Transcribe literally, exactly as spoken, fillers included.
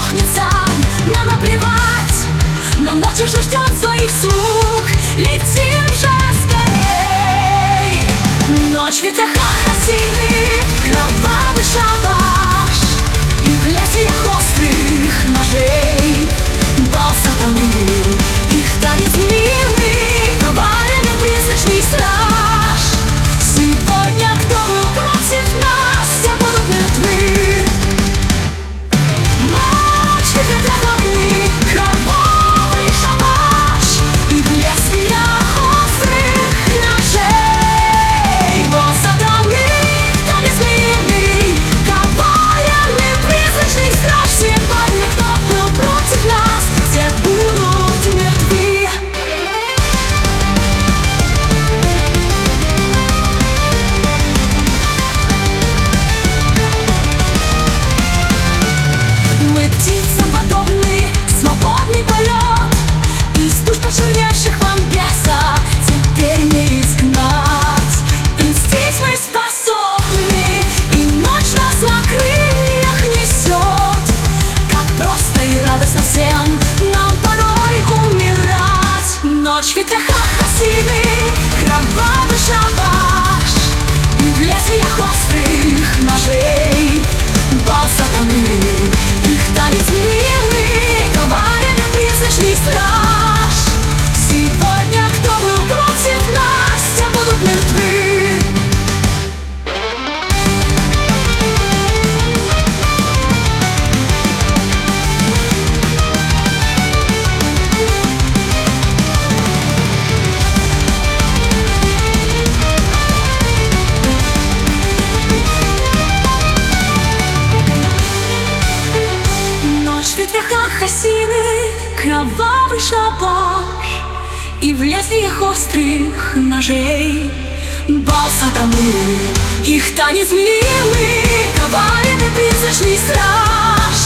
грохнется, нам наплевать. Но ночь уже ждет своих слуг, летим же скорей. Ночь в ветрах осенних, кровавый шабаш, и в лезвиях острых ножей бал сатаны, их танец мирный, коварный призрачный страж. Сегодня кто был против нас, все будут мертвы. Ночь в ветрах огней, кровавый шабаш, и в лезвиях острых ножей бал сатаны, танец мирный, коварный призрачный страж. Сегодня кто был против нас, все будут мертвы. Мы птицам подобны, свободный полет, из душ почерневших вам беса теперь не изгнать. И здесь мы способны, и ночь нас на крыльях несет. Как просто и радостно всем нам порой умирать. Ночь в ветрах осенних, кровавый шабаш, и в лезвиях острых ножей бал сатаны, их танец мирный, коварный призрачный страж. Сегодня кто был против нас, все будут мертвы. Ночь в ветрах осины, кровавый шабаш, и в лезвиях острых ножей бал сатаны, их танец милый, коварный призрачный страж.